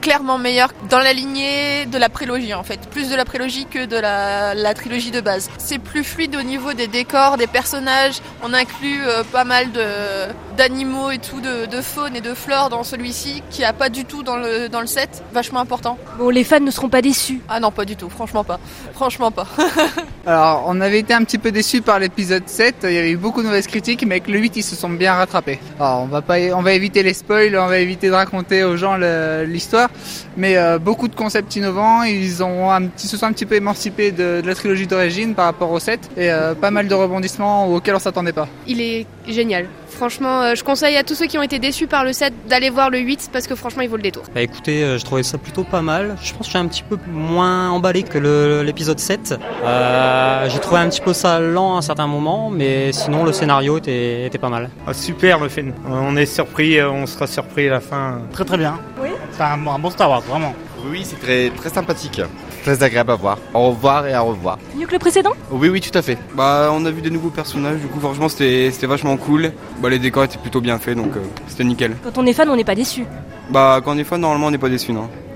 Clairement meilleur dans la lignée de la prélogie en fait, plus de la prélogie que de la trilogie de base. C'est plus fluide au niveau des décors, des personnages, on inclut pas mal d'animaux et tout, de faune et de flore dans celui-ci, qui a pas du tout dans le set, vachement important. Bon, les fans ne seront pas déçus. Ah non, pas du tout, franchement pas. Alors, on avait été un petit peu déçus par l'épisode 7, il y avait eu beaucoup de mauvaises critiques, mais avec le 8, ils se sont bien rattrapés. Alors, on va éviter les spoils, on va éviter de raconter aux gens l'histoire, mais beaucoup de concepts innovants, se sont un petit peu émancipés de la trilogie d'origine par rapport au 7, et pas mal de rebondissements auxquels on s'attendait pas. Il est génial. Franchement, je conseille à tous ceux qui ont été déçus par le 7 d'aller voir le 8 parce que franchement, il vaut le détour. Bah écoutez, je trouvais ça plutôt pas mal. Je pense que je suis un petit peu moins emballé que l'épisode 7. J'ai trouvé un petit peu ça lent à un certain moment, mais sinon le scénario était pas mal. Ah, super le film. On est surpris, on sera surpris à la fin. Très très bien. Oui. C'est un bon Star Wars, vraiment. Oui, c'est très, très sympathique. Très agréable à voir. Au revoir et à revoir. Mieux que le précédent ? Oui, tout à fait. On a vu des nouveaux personnages, du coup, franchement, c'était vachement cool. Les décors étaient plutôt bien faits, donc c'était nickel. Quand on est fan, on n'est pas déçu. Quand on est fan, normalement, on n'est pas déçu, non.